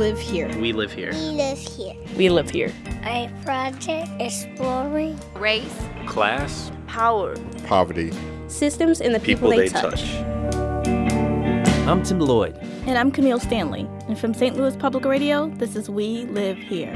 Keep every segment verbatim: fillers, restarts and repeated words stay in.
live here. We live here. We live here. We live here. A project exploring race, class, power, poverty, systems and the people, people they, they touch. touch. I'm Tim Lloyd. And I'm Camille Stanley. And from Saint Louis Public Radio, this is We Live Here.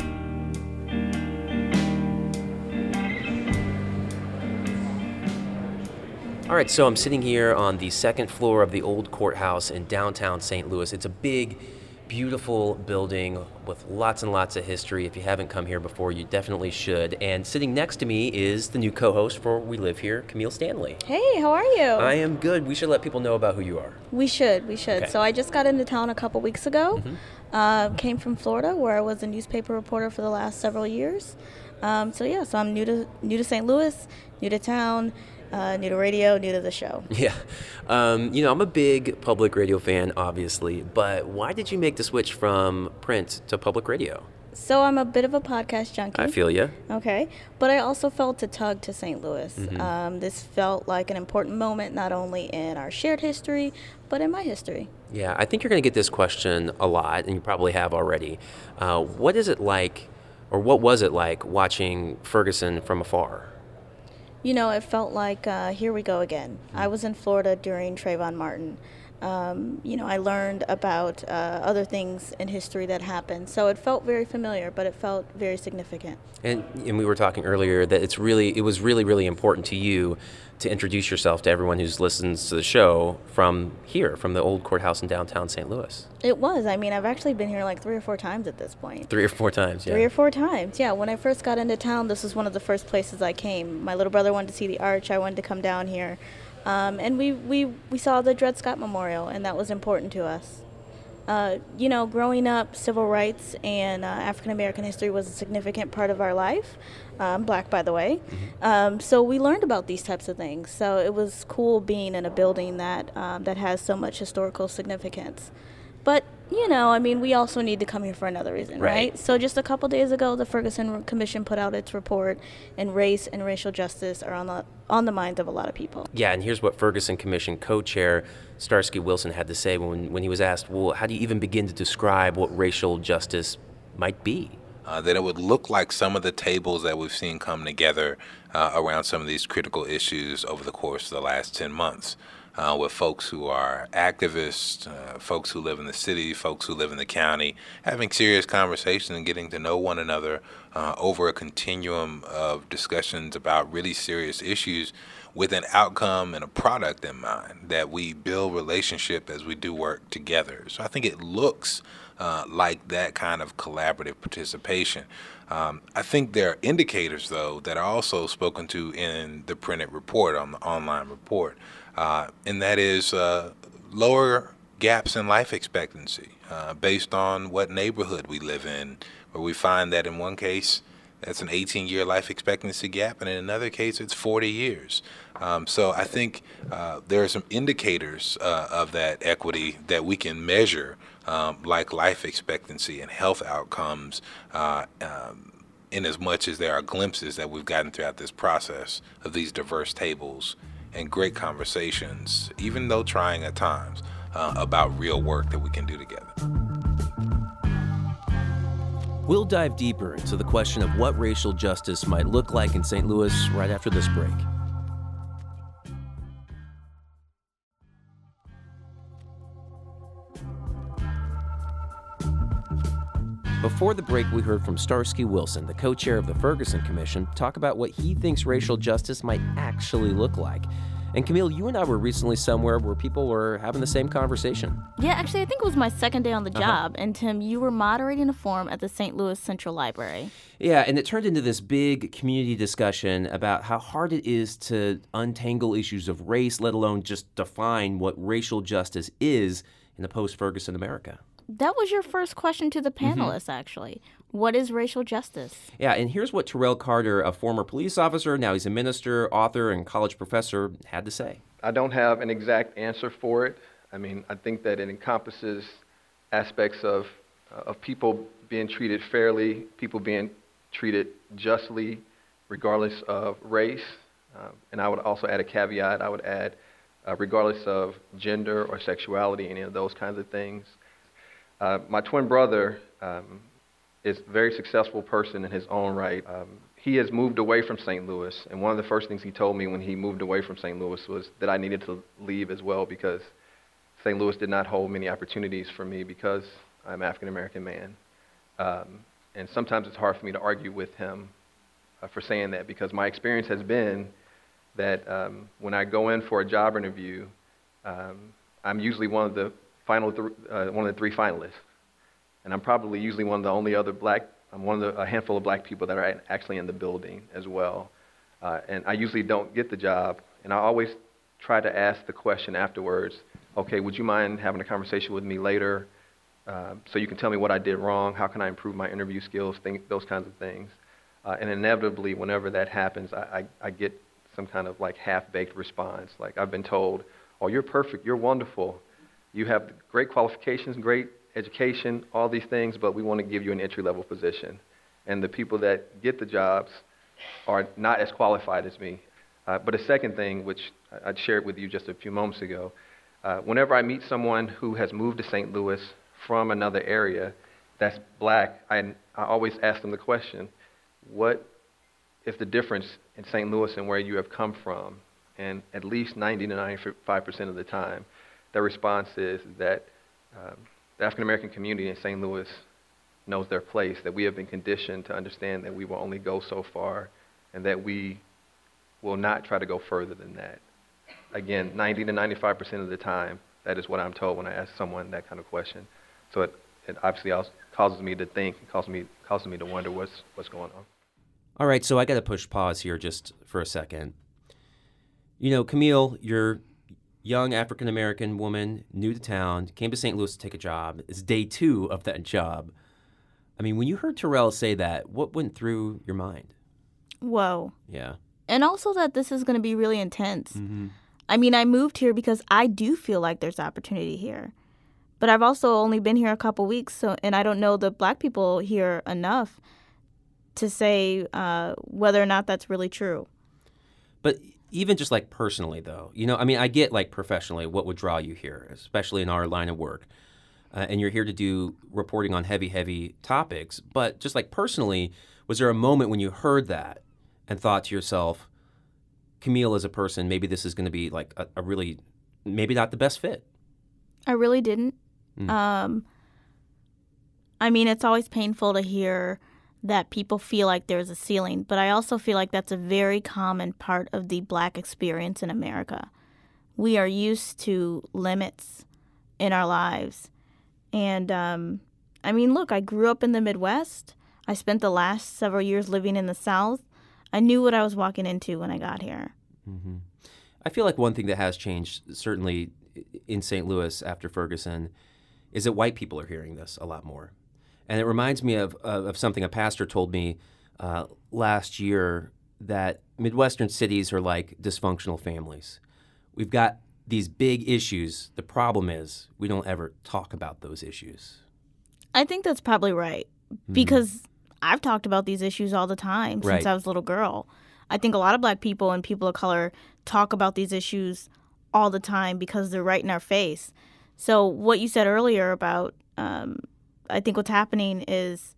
All right, so I'm sitting here on the second floor of the old courthouse in downtown Saint Louis. It's a big, beautiful building with lots and lots of history. If you haven't come here before, you definitely should. And sitting next to me is the new co-host for We Live Here, Camille Stanley. Hey, how are you? I am good. We should let people know about who you are. We should, we should. Okay. So I just got into town a couple weeks ago. Mm-hmm. Uh, came from Florida, where I was a newspaper reporter for the last several years. Um, so yeah, so I'm new to new to Saint Louis, new to town. Uh, new to radio, new to the show. Yeah. Um, you know, I'm a big public radio fan, obviously, but why did you make the switch from print to public radio? So I'm a bit of a podcast junkie. I feel you. Okay. But I also felt a tug to Saint Louis. Mm-hmm. Um, this felt like an important moment, not only in our shared history, but in my history. Yeah, I think you're going to get this question a lot, and you probably have already. Uh, what is it like, or what was it like watching Ferguson from afar? You know, it felt like, uh, here we go again. I was in Florida during Trayvon Martin. Um, you know, I learned about uh, other things in history that happened. So it felt very familiar, but it felt very significant. And, and we were talking earlier that it's really, it was really, really important to you to introduce yourself to everyone who listens to the show from here, from the old courthouse in downtown Saint Louis. It was. I mean, I've actually been here like three or four times at this point. Three or four times, yeah. Three or four times, yeah. When I first got into town, this was one of the first places I came. My little brother wanted to see the Arch. I wanted to come down here. Um, and we, we, we saw the Dred Scott Memorial, and that was important to us. Uh, you know, growing up, civil rights and uh, African-American history was a significant part of our life. I'm black, by the way. Mm-hmm. Um, so we learned about these types of things. So it was cool being in a building that um, that has so much historical significance. But, you know, I mean, we also need to come here for another reason, right? right? So just a couple days ago, the Ferguson Commission put out its report, and race and racial justice are on the on the minds of a lot of people. Yeah, and here's what Ferguson Commission co-chair Starsky Wilson had to say when, when he was asked, well, how do you even begin to describe what racial justice might be? Uh, that it would look like some of the tables that we've seen come together uh, around some of these critical issues over the course of the last ten months. Uh, with folks who are activists, uh, folks who live in the city, folks who live in the county, having serious conversations and getting to know one another uh, over a continuum of discussions about really serious issues with an outcome and a product in mind, that we build relationship as we do work together. So I think it looks uh, like that kind of collaborative participation. Um, I think there are indicators, though, that are also spoken to in the printed report, on the online report. Uh, and that is uh, lower gaps in life expectancy uh, based on what neighborhood we live in, where we find that in one case, that's an eighteen-year life expectancy gap, and in another case, it's forty years. Um, so I think uh, there are some indicators uh, of that equity that we can measure, um, like life expectancy and health outcomes, uh, um, in as much as there are glimpses that we've gotten throughout this process of these diverse tables and great conversations, even though trying at times, uh, about real work that we can do together. We'll dive deeper into the question of what racial justice might look like in Saint Louis right after this break. Before the break, we heard from Starsky Wilson, the co-chair of the Ferguson Commission, talk about what he thinks racial justice might actually look like. And Camille, you and I were recently somewhere where people were having the same conversation. Yeah, actually, I think it was my second day on the Uh-huh. job. And Tim, you were moderating a forum at the Saint Louis Central Library. Yeah, and it turned into this big community discussion about how hard it is to untangle issues of race, let alone just define what racial justice is in a post-Ferguson America. That was your first question to the panelists, mm-hmm. actually. What is racial justice? Yeah, and here's what Terrell Carter, a former police officer, now he's a minister, author, and college professor, had to say. I don't have an exact answer for it. I mean, I think that it encompasses aspects of uh, of people being treated fairly, people being treated justly, regardless of race. Uh, and I would also add a caveat. I would add, uh, regardless of gender or sexuality, any of those kinds of things. Uh, my twin brother um, is a very successful person in his own right. Um, he has moved away from Saint Louis, and one of the first things he told me when he moved away from Saint Louis was that I needed to leave as well because Saint Louis did not hold many opportunities for me because I'm an African-American man. Um, and sometimes it's hard for me to argue with him uh, for saying that because my experience has been that um, when I go in for a job interview, um, I'm usually one of the final th- uh, one of the three finalists, and I'm probably usually one of the only other black. I'm one of the, a handful of black people that are actually in the building as well, uh, and I usually don't get the job. And I always try to ask the question afterwards. Okay, would you mind having a conversation with me later, uh, so you can tell me what I did wrong? How can I improve my interview skills? Think, those kinds of things. Uh, and inevitably, whenever that happens, I, I, I get some kind of like half-baked response. Like I've been told, "Oh, you're perfect. You're wonderful. You have great qualifications, great education, all these things, but we want to give you an entry-level position." And the people that get the jobs are not as qualified as me. Uh, but a second thing, which I shared with you just a few moments ago, uh, whenever I meet someone who has moved to Saint Louis from another area that's black, I, I always ask them the question, what is the difference in Saint Louis and where you have come from? And at least ninety to ninety-five percent of the time, their response is that um, the African-American community in Saint Louis knows their place, that we have been conditioned to understand that we will only go so far and that we will not try to go further than that. Again, ninety to ninety-five percent of the time, that is what I'm told when I ask someone that kind of question. So it, it obviously also causes me to think, it causes me, causes me to wonder what's, what's going on. All right, so I got to push pause here just for a second. You know, Camille, you're young African-American woman, new to town, came to Saint Louis to take a job. It's day two of that job. I mean, when you heard Terrell say that, what went through your mind? Whoa. Yeah. And also that this is going to be really intense. Mm-hmm. I mean, I moved here because I do feel like there's opportunity here. But I've also only been here a couple weeks, so and I don't know the black people here enough to say uh, whether or not that's really true. But even just like personally, though, you know, I mean, I get like professionally what would draw you here, especially in our line of work. Uh, and you're here to do reporting on heavy, heavy topics. But just like personally, was there a moment when you heard that and thought to yourself, Camille as a person, maybe this is going to be like a, a really, maybe not the best fit? I really didn't. Mm. Um, I mean, it's always painful to hear that people feel like there's a ceiling, but I also feel like that's a very common part of the black experience in America. We are used to limits in our lives. And, um, I mean, look, I grew up in the Midwest. I spent the last several years living in the South. I knew what I was walking into when I got here. Mm-hmm. I feel like one thing that has changed, certainly in Saint Louis after Ferguson, is that white people are hearing this a lot more. And it reminds me of, of, of something a pastor told me uh, last year, that Midwestern cities are like dysfunctional families. We've got these big issues. The problem is we don't ever talk about those issues. I think that's probably right, because mm-hmm. I've talked about these issues all the time since right. I was a little girl. I think a lot of black people and people of color talk about these issues all the time because they're right in our face. So what you said earlier about, um, I think what's happening is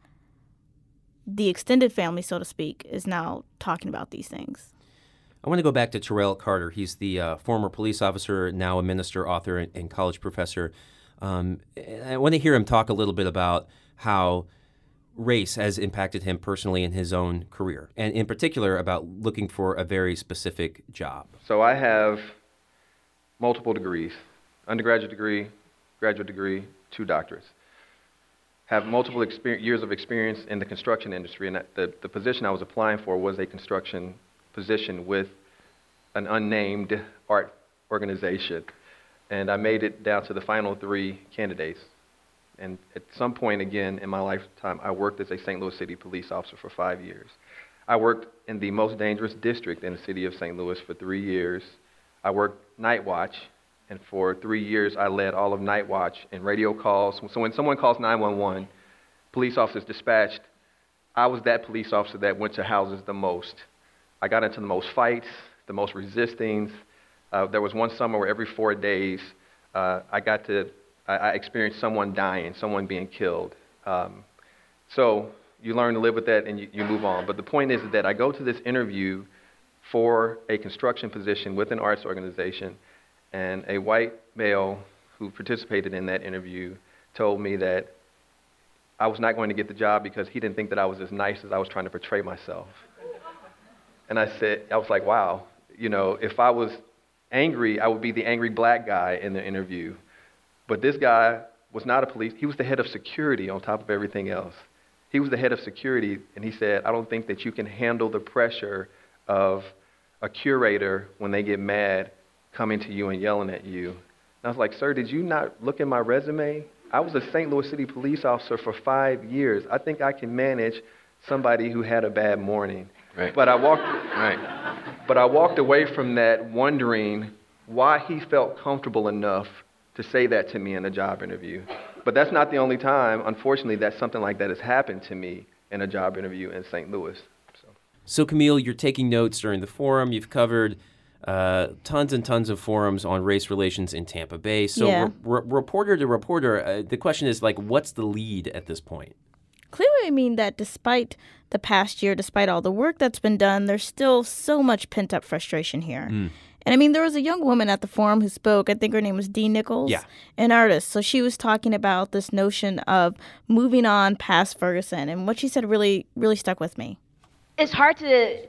the extended family, so to speak, is now talking about these things. I want to go back to Terrell Carter. He's the uh, former police officer, now a minister, author, and, and college professor. Um, I want to hear him talk a little bit about how race has impacted him personally in his own career, and in particular about looking for a very specific job. So I have multiple degrees, undergraduate degree, graduate degree, two doctorates. Have multiple exper- years of experience in the construction industry, and the, the position I was applying for was a construction position with an unnamed art organization. And I made it down to the final three candidates. And at some point again in my lifetime, I worked as a Saint Louis City police officer for five years. I worked in the most dangerous district in the city of Saint Louis for three years. I worked night watch, and for three years I led all of night watch and radio calls. So when someone calls nine one one, police officers dispatched, I was that police officer that went to houses the most. I got into the most fights, the most resistings. Uh, there was one summer where every four days uh, I got to I, I experienced someone dying, someone being killed. Um, so you learn to live with that and you, you move on. But the point is that I go to this interview for a construction position with an arts organization, and a white male who participated in that interview told me that I was not going to get the job because he didn't think that I was as nice as I was trying to portray myself. And I said, I was like, wow, you know, if I was angry, I would be the angry black guy in the interview. But this guy was not a police, he was the head of security on top of everything else. He was the head of security, and he said, I don't think that you can handle the pressure of a curator when they get mad coming to you and yelling at you. And I was like, sir, did you not look at my resume? I was a Saint Louis City police officer for five years. I think I can manage somebody who had a bad morning. Right. But I walked, right. But I walked away from that wondering why he felt comfortable enough to say that to me in a job interview. But that's not the only time, unfortunately, that something like that has happened to me in a job interview in Saint Louis. So, so Camille, you're taking notes during the forum. You've covered uh, tons and tons of forums on race relations in Tampa Bay. So Yeah. re- re- reporter to reporter, uh, the question is, like, what's the lead at this point? Clearly, I mean that despite the past year, despite all the work that's been done, there's still so much pent-up frustration here. Mm. And I mean, there was a young woman at the forum who spoke. I think her name was Dee Nichols, Yeah. an artist. So she was talking about this notion of moving on past Ferguson. And what she said really, really stuck with me. It's hard to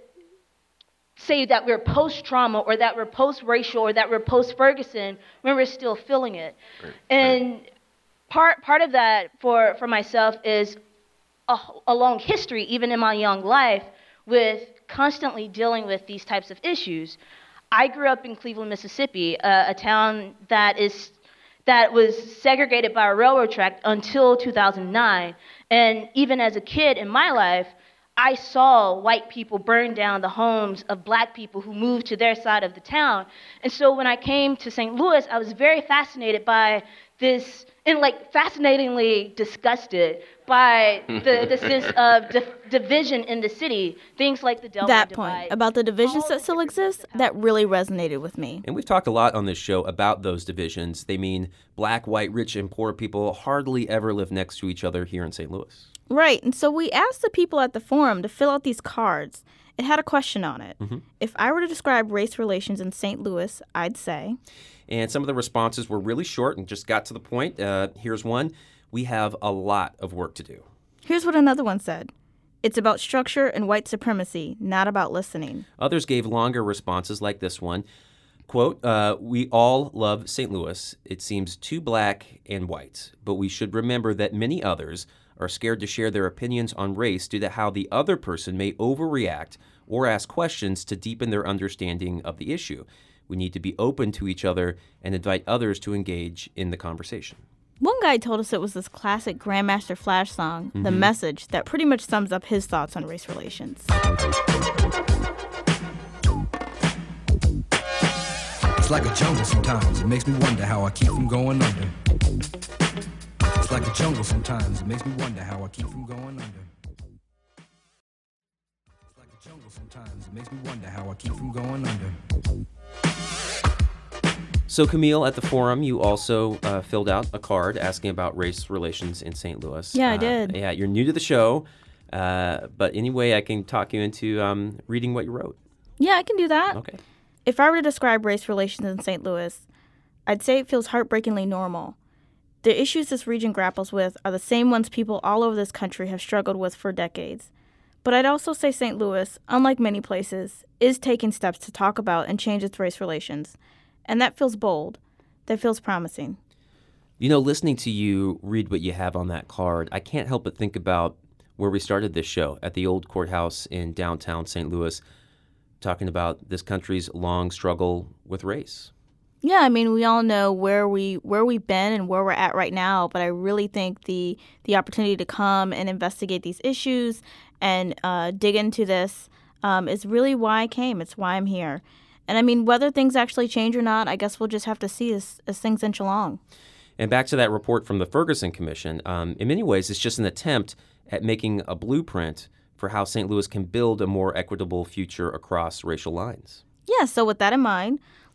say that we're post-trauma or that we're post-racial or that we're post-Ferguson when we're still feeling it. Right. And Right. part part of that for, for myself is a, a long history, even in my young life, with constantly dealing with these types of issues. I grew up in Cleveland, Mississippi, uh, a town that is that was segregated by a railroad track until two thousand nine. And even as a kid in my life, I saw white people burn down the homes of black people who moved to their side of the town. And so when I came to Saint Louis, I was very fascinated by this, and like fascinatingly disgusted by the, the sense of di- division in the city. Things like the Delaware That Divide. point about the divisions All that the still different exist, things that really resonated with me. And we've talked a lot on this show about those divisions. They mean black, white, rich, and poor people hardly ever live next to each other here in Saint Louis. Right. And so we asked the people at the forum to fill out these cards. It had a question on it. Mm-hmm. If I were to describe race relations in Saint Louis, I'd say... And some of the responses were really short and just got to the point. Uh, here's one. We have a lot of work to do. Here's what another one said. It's about structure and white supremacy, not about listening. Others gave longer responses like this one. Quote, uh, we all love Saint Louis. It seems too black and white, but we should remember that many others are scared to share their opinions on race due to how the other person may overreact or ask questions to deepen their understanding of the issue. We need to be open to each other and invite others to engage in the conversation. One guy told us it was this classic Grandmaster Flash song, Mm-hmm. The Message, that pretty much sums up his thoughts on race relations. It's like a jungle sometimes. It makes me wonder how I keep from going under. It's like a jungle sometimes. It makes me wonder how I keep from going under. It's like a jungle sometimes. It makes me wonder how I keep from going under. So, Camille, at the forum, you also uh, filled out a card asking about race relations in Saint Louis. Yeah, I Uh, did. Yeah, you're new to the show, uh, but anyway, I can talk you into um, reading what you wrote. Yeah, I can do that. Okay. If I were to describe race relations in Saint Louis, I'd say it feels heartbreakingly normal. The issues this region grapples with are the same ones people all over this country have struggled with for decades. But I'd also say Saint Louis, unlike many places, is taking steps to talk about and change its race relations. And that feels bold. That feels promising. You know, listening to you read what you have on that card, I can't help but think about where we started this show, at the old courthouse in downtown Saint Louis, talking about this country's long struggle with race. Yeah, I mean, we all know where we where we've been and where we're at right now, but I really think the the opportunity to come and investigate these issues and uh, dig into this um, is really why I came. It's why I'm here. And I mean, whether things actually change or not, I guess we'll just have to see as, as things inch along. And back to that report from the Ferguson Commission, um, in many ways, it's just an attempt at making a blueprint for how Saint Louis can build a more equitable future across racial lines. Yeah, so with that in mind,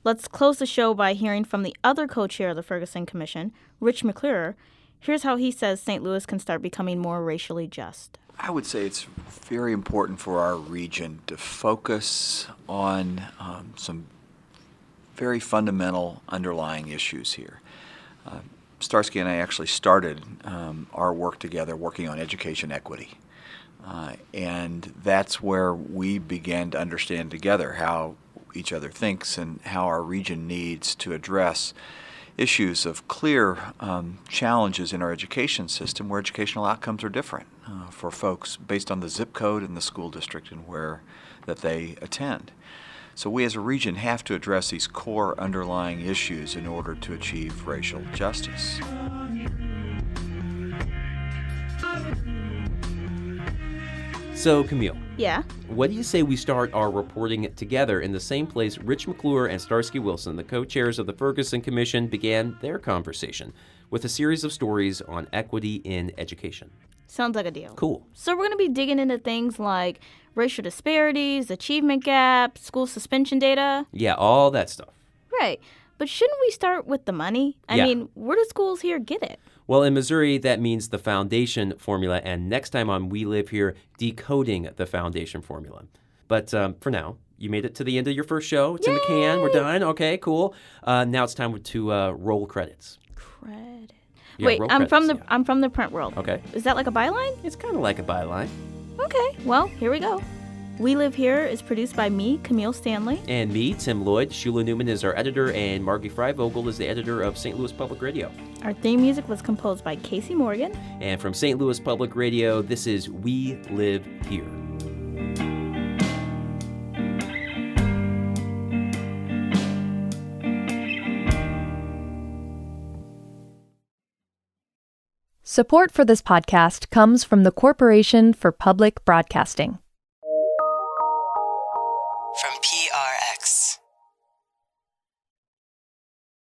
Let's close the show by hearing from the other co-chair of the Ferguson Commission, Rich McClure. Here's how he says Saint Louis can start becoming more racially just. I would say it's very important for our region to focus on um, some very fundamental underlying issues here. Uh, Starsky and I actually started um, our work together working on education equity. Uh, and that's where we began to understand together how each other thinks and how our region needs to address issues of clear um, challenges in our education system where educational outcomes are different uh, for folks based on the zip code and the school district and where that they attend. So we as a region have to address these core underlying issues in order to achieve racial justice. So, Camille. Yeah? What do you say we start our reporting together in the same place Rich McClure and Starsky Wilson, the co-chairs of the Ferguson Commission, began their conversation with a series of stories on equity in education? Sounds like a deal. Cool. So we're going to be digging into things like racial disparities, achievement gaps, school suspension data. Yeah, all that stuff. Right. But shouldn't we start with the money? I Yeah. mean, where do schools here get it? Well, in Missouri, that means the foundation formula, and next time on We Live Here, decoding the foundation formula. But um, for now, you made it to the end of your first show. It's Yay! in the can. We're done. Okay, cool. Uh, now it's time to uh, roll credits. Credit. Yeah, Wait, roll I'm from the credits, I'm from the print world. Okay. Is that like a byline? It's kind of like a byline. Okay. Well, here we go. We Live Here is produced by me, Camille Stanley. And me, Tim Lloyd. Shula Newman is our editor, and Margie Freivogel is the editor of Saint Louis Public Radio. Our theme music was composed by Casey Morgan. And from Saint Louis Public Radio, this is We Live Here. Support for this podcast comes from the Corporation for Public Broadcasting. From P R X.